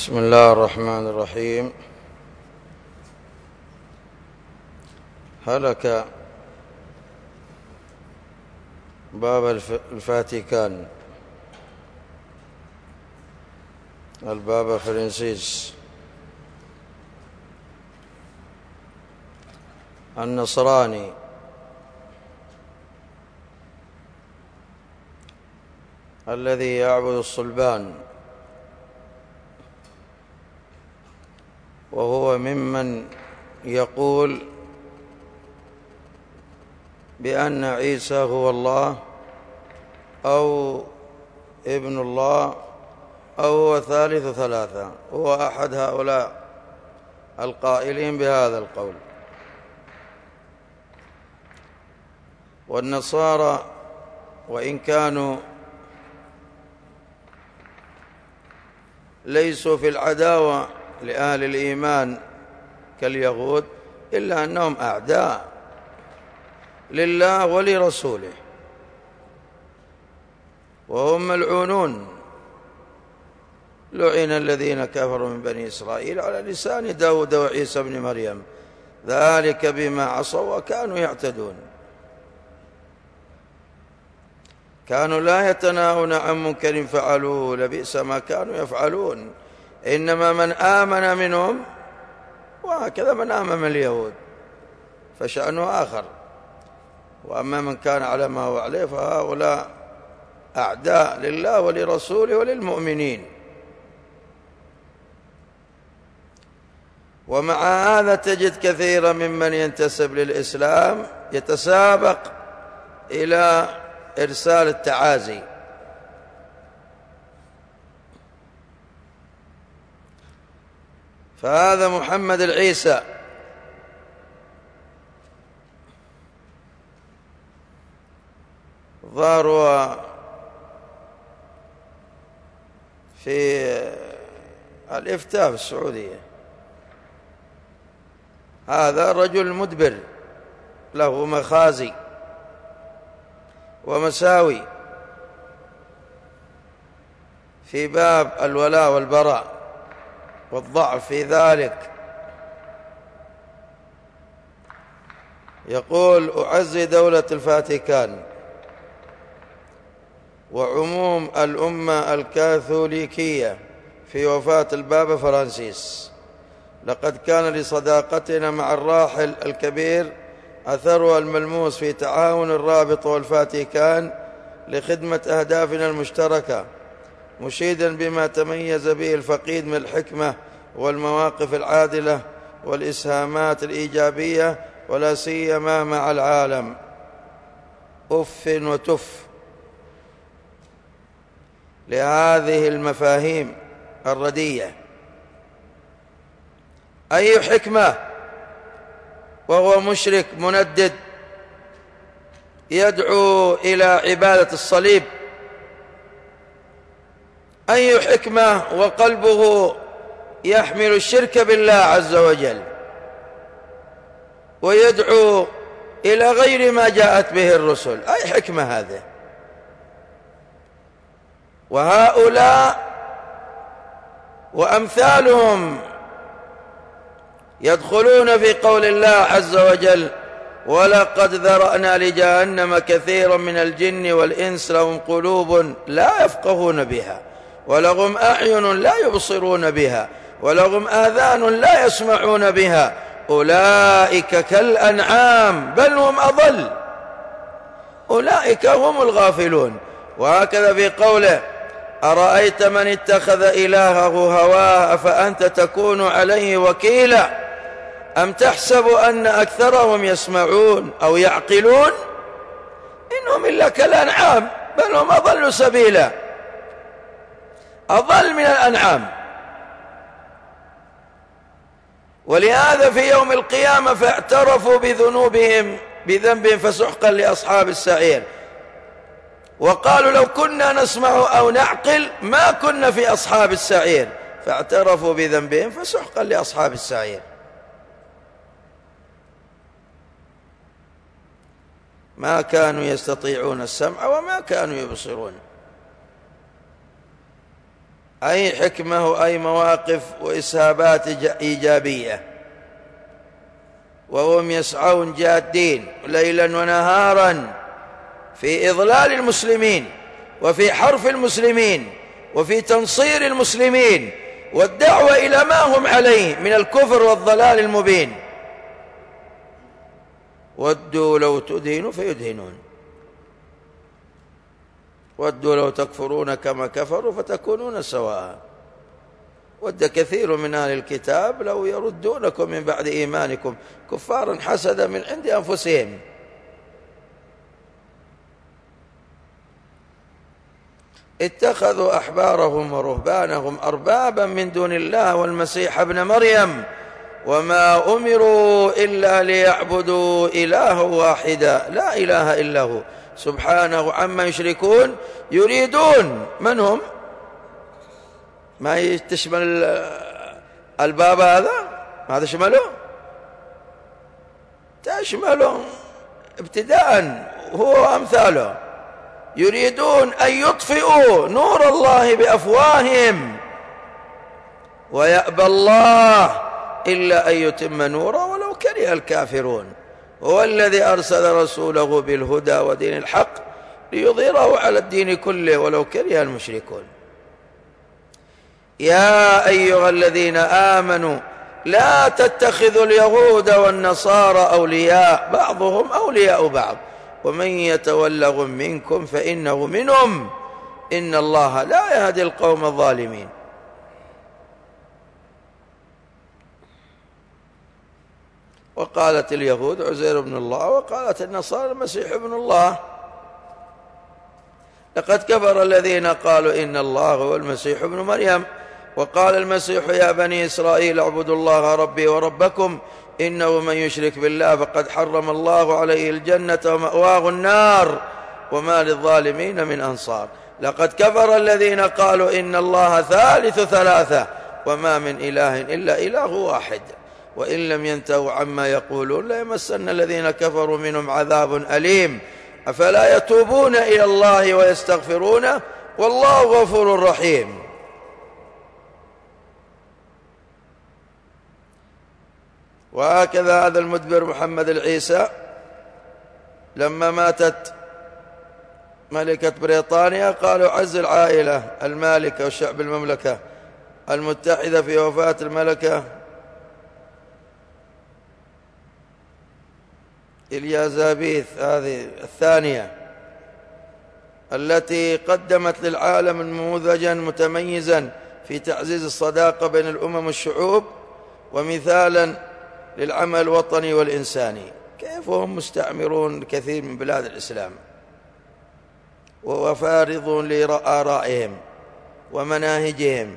بسم الله الرحمن الرحيم. هلك باب الفاتيكان، البابا فرانسيس النصراني الذي يعبد الصلبان، وهو ممن يقول بأن عيسى هو الله أو ابن الله أو هو ثالث ثلاثة. هو أحد هؤلاء القائلين بهذا القول. والنصارى وإن كانوا ليسوا في العداوة لأهل الإيمان كاليهود، إلا أنهم أعداء لله ولرسوله، وهم ملعونون. لعن الذين كفروا من بني إسرائيل على لسان داود وعيسى بن مريم، ذلك بما عصوا وكانوا يعتدون. كانوا لا يتناهون عن منكر فعلوه، لبئس ما كانوا يفعلون. إنما من آمن منهم، وهكذا من آمن من اليهود فشأنه آخر. وأما من كان على ما هو عليه فهؤلاء أعداء لله ولرسوله وللمؤمنين. ومع هذا تجد كثيرا ممن ينتسب للإسلام يتسابق إلى إرسال التعازي. فهذا محمد العيسى ظهر في الإفتاء في السعودية. هذا رجل مدبر له مخازي ومساوي في باب الولاء والبراء والضعف في ذلك. يقول: أعزي دولة الفاتيكان وعموم الأمة الكاثوليكية في وفاة البابا فرانسيس. لقد كان لصداقتنا مع الراحل الكبير أثرها الملموس في تعاون الرابطة والفاتيكان لخدمة أهدافنا المشتركة، مشيدا بما تميز به الفقيد من الحكمة والمواقف العادلة والإسهامات الإيجابية، ولا سيما مع العالم. أف وتف لهذه المفاهيم الردية. أي حكمة وهو مشرك مندد يدعو إلى عبادة الصليب؟ أي حكمة وقلبه يحمل الشرك بالله عز وجل ويدعو إلى غير ما جاءت به الرسل؟ أي حكمة هذه؟ وهؤلاء وأمثالهم يدخلون في قول الله عز وجل: ولقد ذرأنا لجهنم كثيرا من الجن والإنس لهم قلوب لا يفقهون بها ولهم أعين لا يبصرون بها ولهم آذان لا يسمعون بها أولئك كالأنعام بل هم أضل أولئك هم الغافلون. وهكذا في قوله: أرأيت من اتخذ إلهه هواه أفأنت تكون عليه وكيلا أم تحسب أن أكثرهم يسمعون أو يعقلون إنهم إلا كالأنعام بل هم أضل سبيلا، أضل من الأنعام. ولهذا في يوم القيامة فاعترفوا بذنبهم فسحقا لأصحاب السعير، وقالوا لو كنا نسمع أو نعقل ما كنا في أصحاب السعير، فاعترفوا بذنبهم فسحقا لأصحاب السعير. ما كانوا يستطيعون السمع وما كانوا يبصرون. أي حكمة وأي مواقف وإسهابات إيجابية، وهم يسعون جادين ليلا ونهارا في إضلال المسلمين وفي حرف المسلمين وفي تنصير المسلمين والدعوة إلى ما هم عليه من الكفر والضلال المبين. ودوا لو تدهنوا فيدهنون، ودوا لو تكفرون كما كفروا فتكونون سواء. ود كثير من أهل الكتاب لو يردونكم من بعد إيمانكم كفارا حسدا من عند أنفسهم. اتخذوا أحبارهم ورهبانهم أربابا من دون الله والمسيح ابن مريم وما أمروا إلا ليعبدوا إلها واحدا لا إله إلا هو سبحانه عما يشركون. يريدون، من هم؟ ما تشمل الباب هذا شمله؟ تشمله ابتداء هو أمثاله. يريدون أن يطفئوا نور الله بأفواههم ويأبى الله إلا أن يتم نوره ولو كره الكافرون. هو الذي أرسل رسوله بالهدى ودين الحق ليظهره على الدين كله ولو كره المشركون. يا أيها الذين آمنوا لا تتخذوا اليهود والنصارى أولياء بعضهم أولياء بعض ومن يتولهم منكم فإنه منهم إن الله لا يهدي القوم الظالمين. وقالت اليهود عزير ابن الله وقالت النصارى المسيح ابن الله. لقد كفر الذين قالوا إن الله هو المسيح ابن مريم وقال المسيح يا بني إسرائيل اعبدوا الله ربي وربكم إنه من يشرك بالله فقد حرم الله عليه الجنة ومأواه النار وما للظالمين من أنصار. لقد كفر الذين قالوا إن الله ثالث ثلاثة وما من إله إلا إله واحد وإن لم ينتهوا عما يقولون ليمسن الذين كفروا منهم عذاب أليم. أفلا يتوبون إلى الله ويستغفرونه والله غفور رحيم. وهكذا هذا المدبر محمد العيسى لما ماتت ملكة بريطانيا قالوا عز العائلة المالكة وشعب المملكة المتحدة في وفاة الملكة إليازابيث هذه الثانية التي قدمت للعالم نموذجا متميزا في تعزيز الصداقة بين الأمم والشعوب ومثالا للعمل الوطني والإنساني. كيف هم مستعمرون كثير من بلاد الإسلام وفارضون لآرائهم ومناهجهم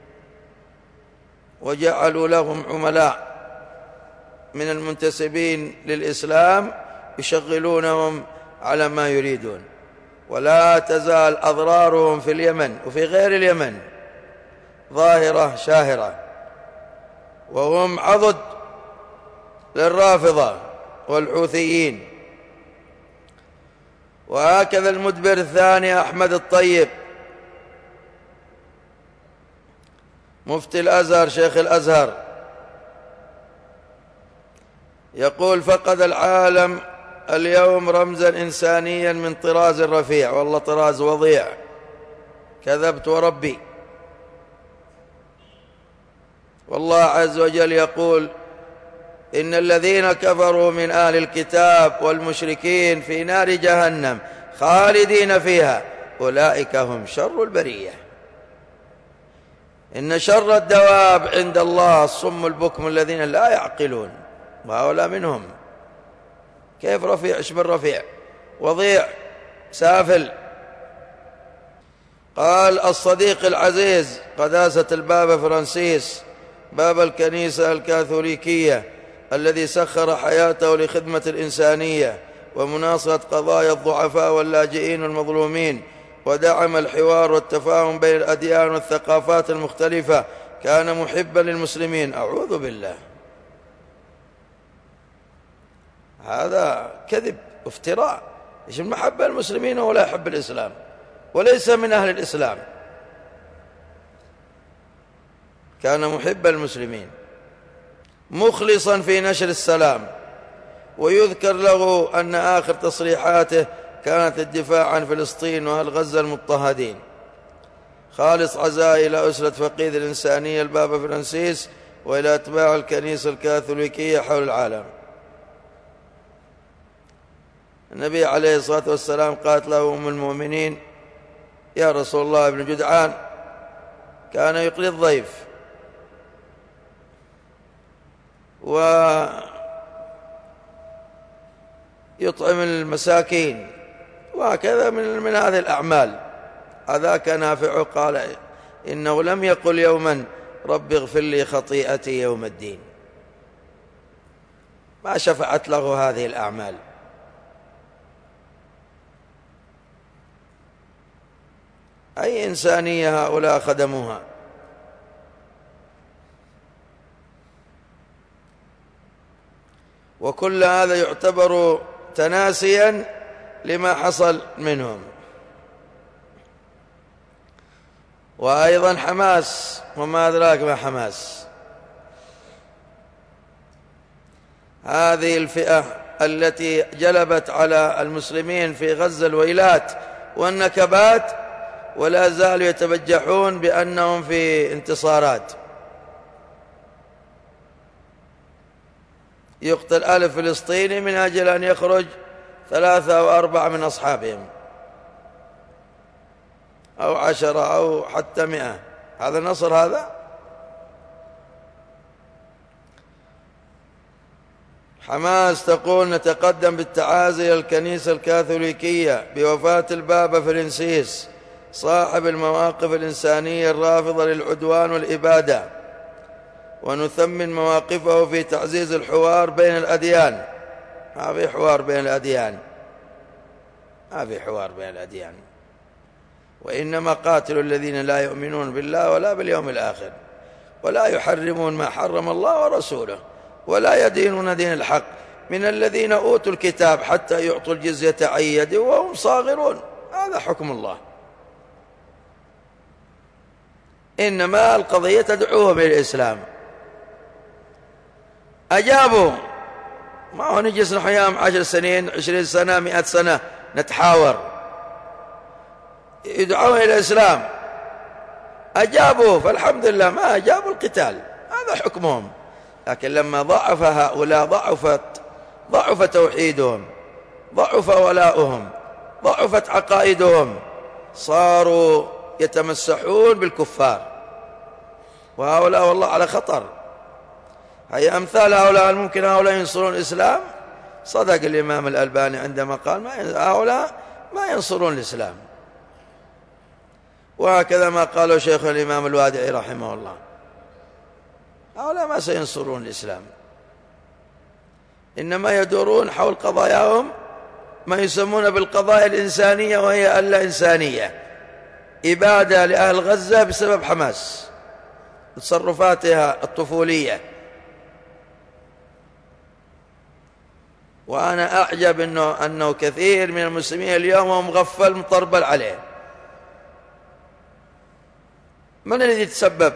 وجعلوا لهم عملاء من المنتسبين للإسلام يشغلونهم على ما يريدون. ولا تزال أضرارهم في اليمن وفي غير اليمن ظاهرة شاهرة وهم عضد للرافضة والحوثيين. وهكذا المدبر الثاني أحمد الطيب مفتي الأزهر شيخ الأزهر يقول فقد العالم اليوم رمزا إنسانيا من طراز رفيع. والله طراز وضيع. كذبت وربي. والله عز وجل يقول إن الذين كفروا من أهل الكتاب والمشركين في نار جهنم خالدين فيها أولئك هم شر البرية. إن شر الدواب عند الله الصم البكم الذين لا يعقلون وهؤلاء منهم. كيف رفيع؟ ايش من رفيع؟ وضيع سافل. قال الصديق العزيز قداسة البابا فرانسيس باب الكنيسة الكاثوليكية الذي سخر حياته لخدمة الإنسانية ومناصرة قضايا الضعفاء واللاجئين والمظلومين ودعم الحوار والتفاهم بين الأديان والثقافات المختلفة كان محبا للمسلمين. أعوذ بالله، هذا كذب وافتراء. ايش المحبة المسلمين ولا يحب الإسلام وليس من أهل الإسلام. كان محب المسلمين مخلصا في نشر السلام. ويذكر له أن آخر تصريحاته كانت الدفاع عن فلسطين وأهل غزة المضطهدين. خالص عزائي إلى أسرة فقيد الإنسانية البابا فرانسيس وإلى أتباع الكنيسة الكاثوليكية حول العالم. النبي عليه الصلاة والسلام قالت له أم المؤمنين: يا رسول الله، ابن جدعان كان يقري الضيف ويطعم المساكين وهكذا من هذه الأعمال، هذاك نافع. قال: إنه لم يقل يوما رب اغفر لي خطيئتي يوم الدين. ما شفعت له هذه الأعمال. أي إنسانية هؤلاء خدموها. وكل هذا يعتبر تناسيا لما حصل منهم. وأيضا حماس، وما أدراك ما حماس، هذه الفئة التي جلبت على المسلمين في غزة الويلات والنكبات، ولا زالوا يتبجحون بأنهم في انتصارات. يقتل 1000 فلسطيني من أجل أن يخرج 3 أو 4 من أصحابهم، أو 10 أو حتى 100. هذا نصر هذا؟ حماس تقول: نتقدم بالتعازي إلى الكنيسة الكاثوليكية بوفاة البابا فرانسيس صاحب المواقف الإنسانية الرافضة للعدوان والإبادة، ونثمن مواقفه في تعزيز الحوار بين الأديان. ما في حوار بين الأديان، ما في حوار بين الأديان، وإنما قاتلوا الذين لا يؤمنون بالله ولا باليوم الآخر، ولا يحرمون ما حرم الله ورسوله، ولا يدينون دين الحق من الذين أوتوا الكتاب حتى يعطوا الجزية عن يد وهم صاغرون. هذا حكم الله. إنما القضية تدعوهم إلى الإسلام. أجابوا. ما هو نجلس نحن 10 سنين 20 سنة 100 سنة نتحاور. يدعون إلى الإسلام. أجابوا، فالحمد لله. ما أجابوا القتال، هذا حكمهم. لكن لما ضعف هؤلاء، ضعف توحيدهم، ضعف ولاؤهم، ضعفت عقائدهم، صاروا يتمسحون بالكفار. وهؤلاء والله على خطر. هي أمثال هؤلاء الممكن هؤلاء ينصرون الإسلام. صدق الإمام الألباني عندما قال هؤلاء ما ينصرون الإسلام. وهكذا ما قاله شيخ الإمام الوادعي رحمه الله، هؤلاء ما سينصرون الإسلام، إنما يدورون حول قضاياهم ما يسمون بالقضايا الإنسانية، وهي اللا إنسانية، إبادة لأهل غزة بسبب حماس تصرفاتها الطفولية. وأنا أعجب أنه كثير من المسلمين اليوم هم مغفل مطربل عليه. من الذي يتسبب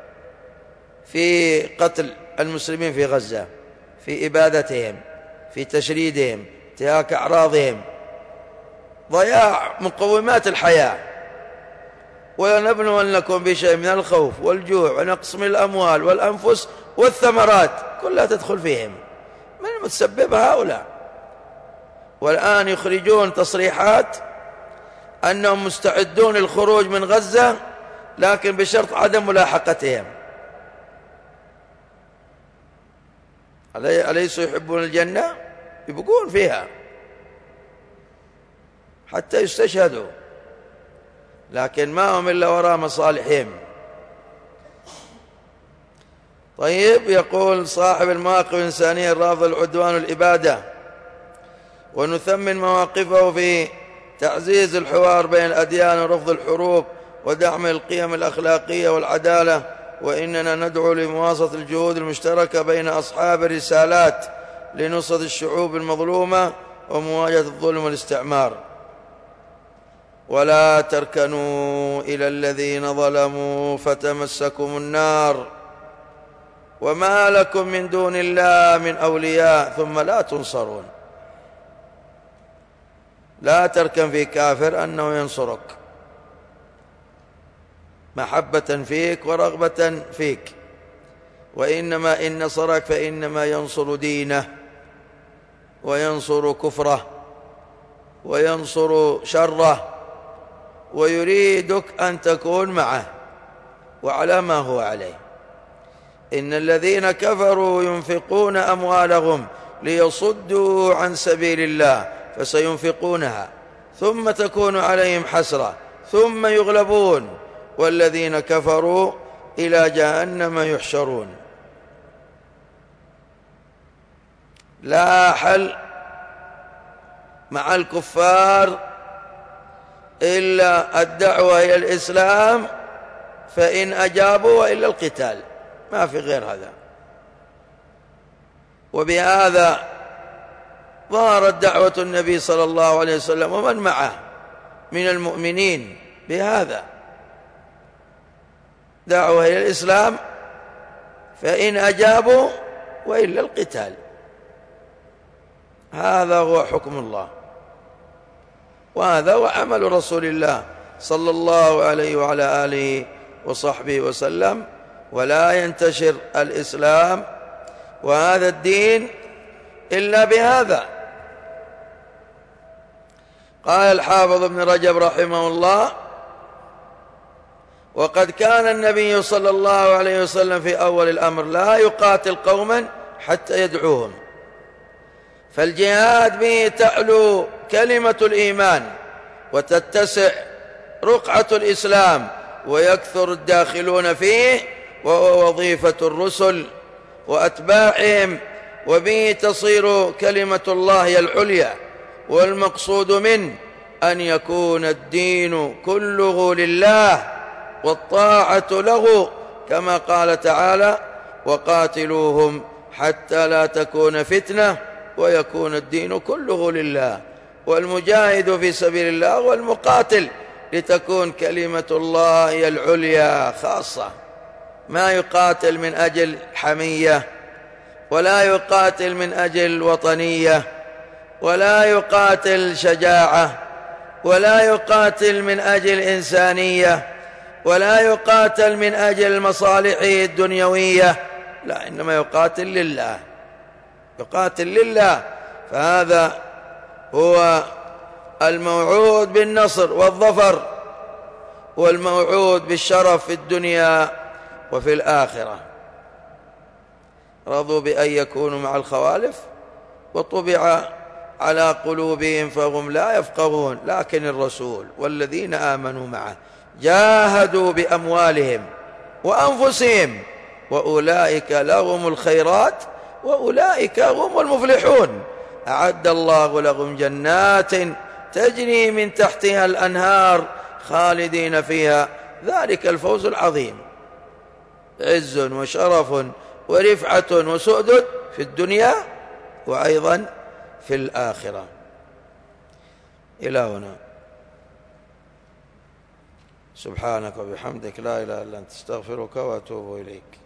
في قتل المسلمين في غزة؟ في إبادتهم، في تشريدهم، انتهاك أعراضهم، ضياع مقومات الحياة. ولنبلونكم بشيء من الخوف والجوع ونقص من الأموال والأنفس والثمرات، كلها تدخل فيهم. من المتسبب؟ هؤلاء. والآن يخرجون تصريحات أنهم مستعدون للخروج من غزة، لكن بشرط عدم ملاحقتهم. أليسوا يحبون الجنة؟ يبقون فيها حتى يستشهدوا، لكن ما هم إلا وراء مصالحهم. طيب، يقول صاحب المواقف الإنسانية الرافضة للعدوان والإبادة: ونثمن مواقفه في تعزيز الحوار بين الأديان ورفض الحروب ودعم القيم الأخلاقية والعدالة، وإننا ندعو لمواصلة الجهود المشتركة بين أصحاب الرسالات لنصرة الشعوب المظلومة ومواجهة الظلم والاستعمار. ولا تركنوا إلى الذين ظلموا فتمسكم النار وما لكم من دون الله من أولياء ثم لا تنصرون. لا تركن في كافر أنه ينصرك محبة فيك ورغبة فيك، وإنما إن نصرك فإنما ينصر دينه وينصر كفره وينصر شره، ويريدك أن تكون معه وعلى ما هو عليه. إن الذين كفروا ينفقون أموالهم ليصدوا عن سبيل الله فسينفقونها ثم تكون عليهم حسرة ثم يغلبون والذين كفروا إلى جهنم يحشرون. لا حل مع الكفار إلا الدعوة إلى الإسلام فإن أجابوا وإلا القتال، ما في غير هذا. وبهذا ظهرت دعوة النبي صلى الله عليه وسلم ومن معه من المؤمنين بهذا، دعوة إلى الإسلام فإن أجابوا وإلا القتال. هذا هو حكم الله، وهذا هو عمل رسول الله صلى الله عليه وعلى آله وصحبه وسلم. ولا ينتشر الإسلام وهذا الدين إلا بهذا. قال الحافظ ابن رجب رحمه الله: وقد كان النبي صلى الله عليه وسلم في أول الأمر لا يقاتل قوما حتى يدعوهم، فالجهاد به تعلو كلمة الإيمان وتتسع رقعة الإسلام ويكثر الداخلون فيه، وهو وظيفة الرسل وأتباعهم، وبه تصير كلمة الله العليا. والمقصود منه أن يكون الدين كله لله والطاعة له، كما قال تعالى: وقاتلوهم حتى لا تكون فتنة ويكون الدين كله لله. والمجاهد في سبيل الله والمقاتل لتكون كلمة الله هي العليا خاصة، ما يقاتل من أجل حمية، ولا يقاتل من أجل وطنية، ولا يقاتل شجاعة، ولا يقاتل من أجل إنسانية، ولا يقاتل من أجل مصالحه الدنيوية، لا، إنما يقاتل لله، يقاتل لله. فهذا هو الموعود بالنصر والظفر، والموعود بالشرف في الدنيا وفي الآخرة. رضوا بأن يكونوا مع الخوالف وطبع على قلوبهم فهم لا يفقهون، لكن الرسول والذين آمنوا معه جاهدوا بأموالهم وأنفسهم وأولئك لهم الخيرات وأولئك هم المفلحون. أعد الله لهم جنات تجري من تحتها الأنهار خالدين فيها، ذلك الفوز العظيم. عز وشرف ورفعة وسؤدد في الدنيا وأيضا في الآخرة. إلى هنا. سبحانك وبحمدك لا إله إلا أنت، استغفرك وأتوب إليك.